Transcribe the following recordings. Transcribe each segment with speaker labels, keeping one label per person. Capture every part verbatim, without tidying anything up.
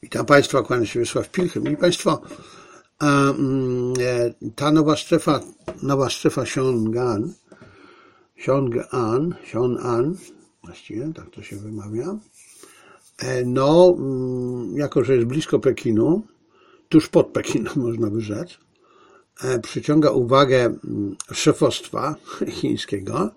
Speaker 1: Witam Państwa, kłaniam się Wiesław Pilch. Mili Państwo, ta nowa strefa, nowa strefa Xiong'an, Xiong'an, Xiong'an, właściwie tak to się wymawia, no, jako że jest blisko Pekinu, tuż pod Pekinem można by rzec, przyciąga uwagę szefostwa chińskiego.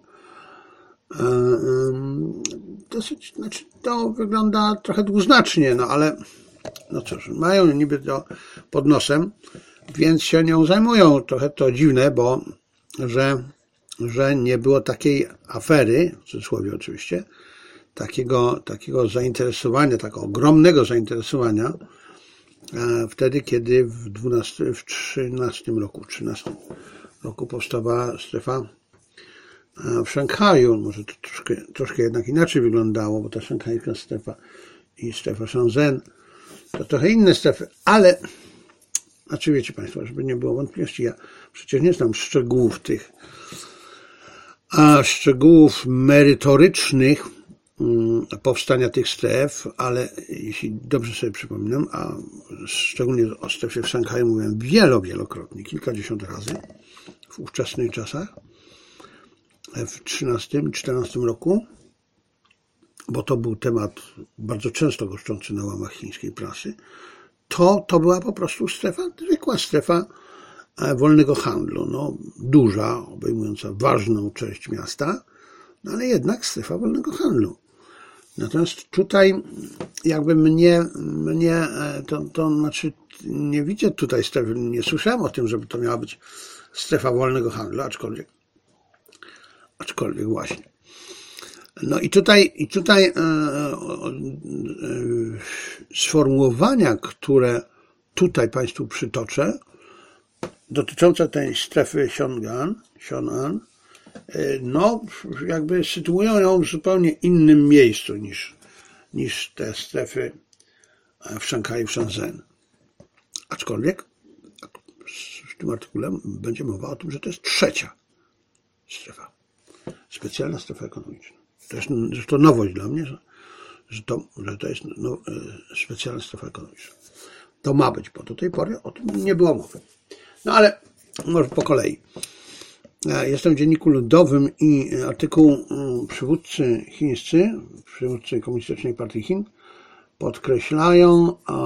Speaker 1: Dosyć, znaczy to wygląda trochę dwuznacznie, no ale no cóż, mają niby to pod nosem, więc się nią zajmują. Trochę to dziwne, bo że, że nie było takiej afery, w cudzysłowie oczywiście, takiego, takiego zainteresowania, takiego ogromnego zainteresowania wtedy, kiedy w, dwunastym, w trzynastym roku, trzynastym roku powstawała strefa w Szanghaju. Może to troszkę, troszkę jednak inaczej wyglądało, bo ta szanghajska strefa i strefa Shenzhen to trochę inne strefy, ale znaczy wiecie Państwo, żeby nie było wątpliwości, ja przecież nie znam szczegółów tych, a szczegółów merytorycznych powstania tych stref, ale jeśli dobrze sobie przypominam, a szczególnie o strefie w Szanghaju mówiłem wielo, wielokrotnie, kilkadziesiąt razy w ówczesnych czasach, w trzynastym, czternastym roku, bo to był temat bardzo często goszczący na łamach chińskiej prasy, to, to była po prostu strefa, zwykła strefa wolnego handlu, no duża, obejmująca ważną część miasta, no ale jednak strefa wolnego handlu. Natomiast tutaj jakby mnie, mnie to, to znaczy nie widzę tutaj strefy, nie słyszałem o tym, żeby to miała być strefa wolnego handlu, aczkolwiek, aczkolwiek właśnie. No i tutaj, i tutaj e, e, sformułowania, które tutaj Państwu przytoczę, dotyczące tej strefy Xiong'an, Xiong'an, e, no jakby sytuują ją w zupełnie innym miejscu niż, niż te strefy w Szanghaju, w Shenzhen. Aczkolwiek w tym artykule będzie mowa o tym, że to jest trzecia strefa, specjalna strefa ekonomiczna. To jest to nowość dla mnie, że, że, to, że to jest no, specjalna strefa ekonomiczna. To ma być, bo do tej pory o tym nie było mowy. No ale może po kolei. Jestem w Dzienniku Ludowym i artykuł przywódcy chińscy, przywódcy Komunistycznej Partii Chin podkreślają a,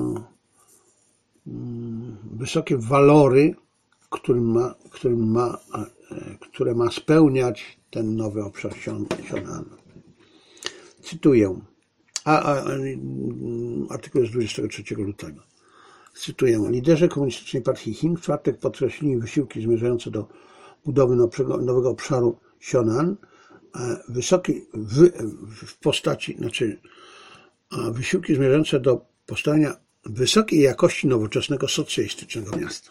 Speaker 1: wysokie walory, którym ma, którym ma, a, które ma spełniać ten nowy obszar Xiong'an. Cytuję, a, a, a artykuł jest dwudziestego trzeciego lutego. Cytuję, liderzy Komunistycznej Partii Chin w czwartek podkreślili wysiłki zmierzające do budowy nowego obszaru Xiong'an, wysoki, w, w postaci, znaczy wysiłki zmierzające do powstania wysokiej jakości nowoczesnego socjalistycznego miasta.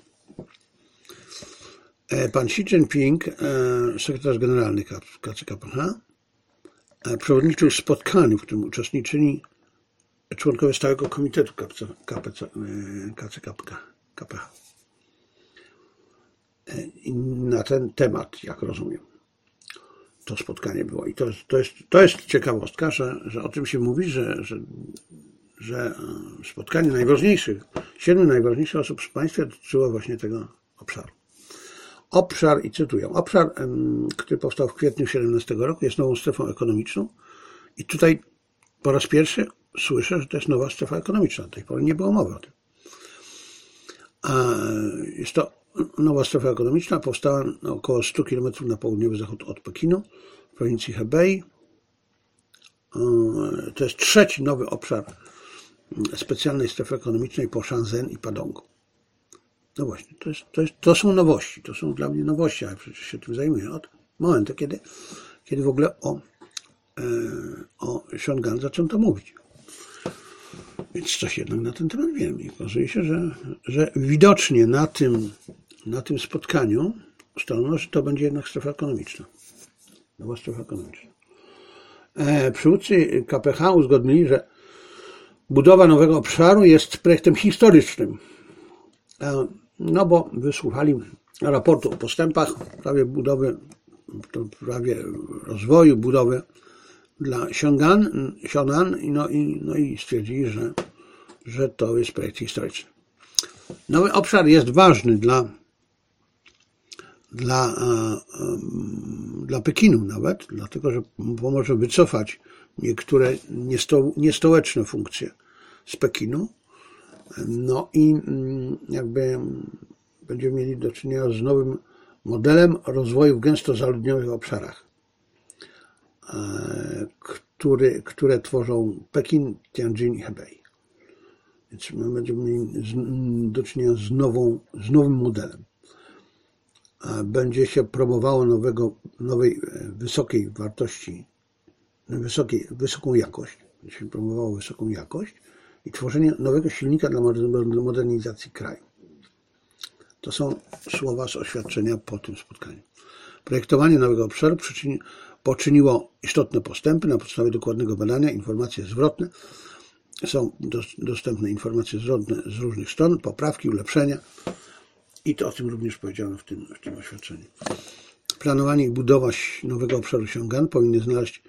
Speaker 1: Pan Xi Jinping, sekretarz generalny K C K P H, przewodniczył spotkaniu, w którym uczestniczyli członkowie Stałego Komitetu K C K P H. I na ten temat, jak rozumiem, to spotkanie było. I to jest, to jest, to jest ciekawostka, że, że o tym się mówi, że, że, że spotkanie najważniejszych, siedmiu najważniejszych osób w państwie dotyczyło właśnie tego obszaru. Obszar, i cytuję, obszar, który powstał w kwietniu siedemnastego roku, jest nową strefą ekonomiczną i tutaj po raz pierwszy słyszę, że to jest nowa strefa ekonomiczna. Do tej pory nie było mowy o tym. Jest to nowa strefa ekonomiczna, powstała na około stu kilometrów na południowy zachód od Pekinu, w prowincji Hebei. To jest trzeci nowy obszar specjalnej strefy ekonomicznej po Shenzhen i Padongu. No właśnie, to, jest, to, jest, to są nowości, to są dla mnie nowości, ale przecież się tym zajmuję od momentu, kiedy, kiedy w ogóle o, e, o Xiong'an zaczęto mówić. Więc coś jednak na ten temat wiem i okazuje się, że, że widocznie na tym, na tym spotkaniu ustalono, że to będzie jednak strefa ekonomiczna. Nowa strefa ekonomiczna. E, przywódcy K P H uzgodnili, że budowa nowego obszaru jest projektem historycznym. E, no bo wysłuchali raportu o postępach w sprawie budowy, w sprawie rozwoju budowy dla Xiong'an, Xiong'an no, i, no i stwierdzili, że że to jest projekt historyczny. Nowy obszar jest ważny dla, dla, dla Pekinu nawet, dlatego że pomoże wycofać niektóre niesto, niestołeczne funkcje z Pekinu. No i jakby będziemy mieli do czynienia z nowym modelem rozwoju w gęsto zaludnionych obszarach, który, które tworzą Pekin, Tianjin i Hebei. Więc my będziemy mieli do czynienia z, nową, z nowym modelem. Będzie się promowało nowego, nowej wysokiej wartości, wysokiej, wysoką jakość, będzie się promowało wysoką jakość i tworzenie nowego silnika dla modernizacji kraju. To są słowa z oświadczenia po tym spotkaniu. Projektowanie nowego obszaru przyczyni, poczyniło istotne postępy na podstawie dokładnego badania, informacje zwrotne. Są dostępne informacje zwrotne z różnych stron, poprawki, ulepszenia i to o tym również powiedziano w tym, w tym oświadczeniu. Planowanie i budowa nowego obszaru Xiong'an powinny znaleźć,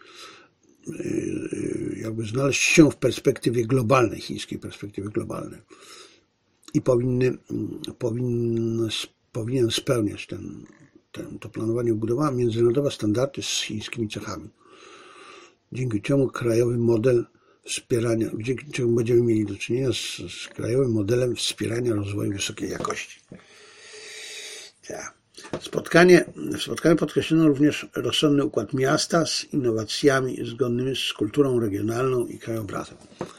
Speaker 1: jakby znaleźć się w perspektywie globalnej, chińskiej perspektywie globalnej i powinny, powinny, powinien spełniać ten, ten, to planowanie i budowa międzynarodowe standardy z chińskimi cechami. Dzięki czemu krajowy model wspierania, dzięki czemu będziemy mieli do czynienia z, z krajowym modelem wspierania rozwoju wysokiej jakości. Ja. Spotkanie, w spotkaniu podkreślono również rozsądny układ miasta z innowacjami zgodnymi z kulturą regionalną i krajobrazem.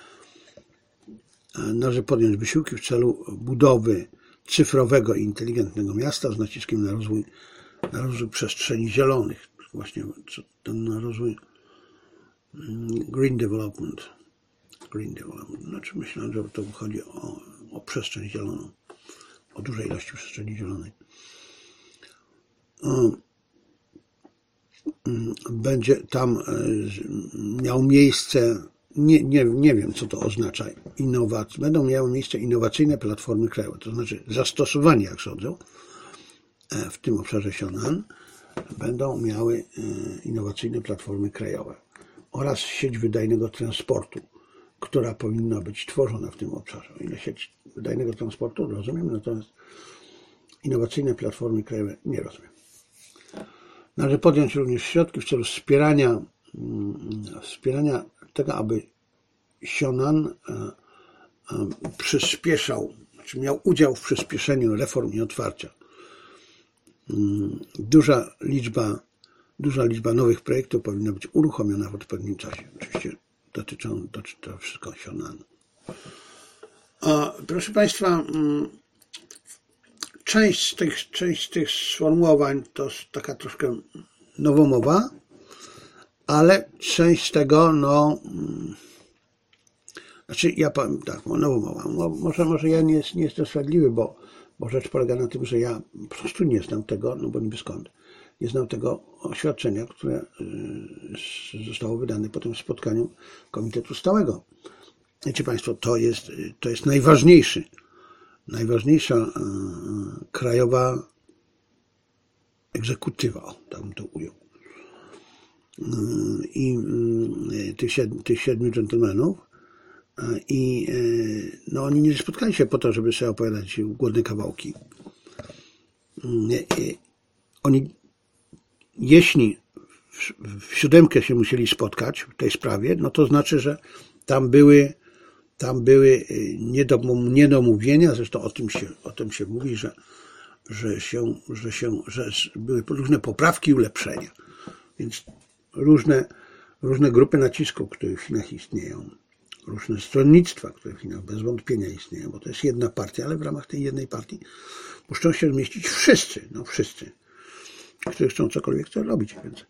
Speaker 1: Należy podjąć wysiłki w celu budowy cyfrowego i inteligentnego miasta z naciskiem na rozwój, na rozwój przestrzeni zielonych. Właśnie ten na rozwój Green Development. Green Development. Znaczy myślałem, że to chodzi o, o przestrzeń zieloną, o dużej ilości przestrzeni zielonej. Będzie tam miał miejsce, nie, nie, nie wiem co to oznacza, innowacje, będą miały miejsce innowacyjne platformy krajowe, to znaczy zastosowanie, jak sądzę, w tym obszarze Xiong'an będą miały innowacyjne platformy krajowe oraz sieć wydajnego transportu, która powinna być tworzona w tym obszarze. O ile sieć wydajnego transportu rozumiem, natomiast innowacyjne platformy krajowe nie rozumiem. Należy podjąć również środki w celu wspierania, wspierania tego, aby Xiong'an przyspieszał, znaczy miał udział w przyspieszeniu reform i otwarcia. Duża liczba, duża liczba nowych projektów powinna być uruchomiona w odpowiednim czasie. Oczywiście dotyczą, dotyczy to wszystko Xiong'an. Proszę Państwa, część z tych, część z tych sformułowań to taka troszkę nowomowa, ale część z tego, no, znaczy ja powiem tak, nowomowa, może, może ja nie, nie jestem sprawiedliwy, bo, bo rzecz polega na tym, że ja po prostu nie znam tego, no bo niby skąd, nie znam tego oświadczenia, które zostało wydane po tym spotkaniu Komitetu Stałego. Wiecie Państwo, to jest, to jest najważniejszy Najważniejsza krajowa egzekutywa, tak bym to ujął. I tych, siedmiu, tych siedmiu dżentelmenów. I no, oni nie spotkali się po to, żeby sobie opowiadać głodne kawałki. Oni, jeśli w, w siódemkę się musieli spotkać w tej sprawie, no to znaczy, że tam były Tam były niedomówienia, zresztą o tym się, o tym się mówi, że, że, się, że, się, że były różne poprawki i ulepszenia. Więc różne, różne grupy nacisku, które w Chinach istnieją, różne stronnictwa, które w Chinach bez wątpienia istnieją, bo to jest jedna partia, ale w ramach tej jednej partii muszą się zmieścić wszyscy, no wszyscy, którzy chcą cokolwiek chcą robić. Więc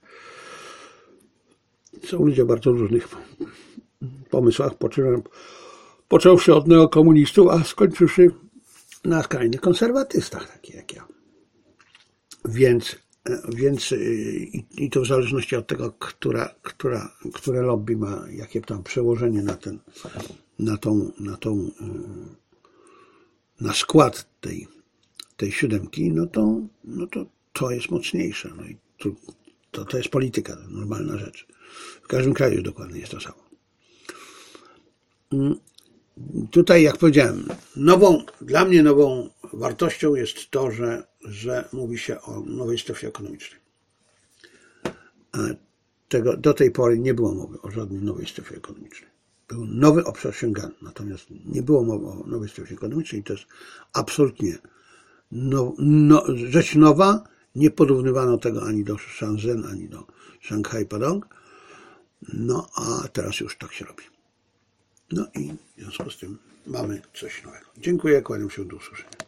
Speaker 1: są ludzie o bardzo różnych pomysłach, poczynam Począwszy od neokomunistów, a skończywszy na skrajnych konserwatystach, takich jak ja. Więc, więc i, i to w zależności od tego, która, która, które lobby ma, jakie tam przełożenie na ten, na tą, na tą, na skład tej, tej siódemki, no to, no to, to jest mocniejsze. No i to, to, to jest polityka, to normalna rzecz. W każdym kraju dokładnie jest to samo. tutaj, jak powiedziałem, nową, dla mnie nową wartością jest to, że, że mówi się o nowej strefie ekonomicznej. Tego, do tej pory nie było mowy o żadnej nowej strefie ekonomicznej. Był nowy obszar Schengenu, natomiast nie było mowy o nowej strefie ekonomicznej i to jest absolutnie no, no, rzecz nowa. Nie porównywano tego ani do Shenzhen, ani do Szanghaj Pudong. No a teraz już tak się robi. No i w związku z tym mamy coś nowego. Dziękuję, kłaniam się, do usłyszenia.